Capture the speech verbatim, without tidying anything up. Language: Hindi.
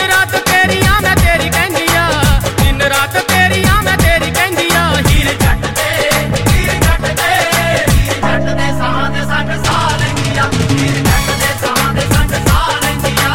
रात तेरिया मैं तेरी कहंदिया, दिन रात तेरिया मैं तेरी कहंदिया। हीर जट दे हीर जट दे हीर जट दे सां दे संग सा लैंदिया, हीर जट दे सां दे संग सा लैंदिया।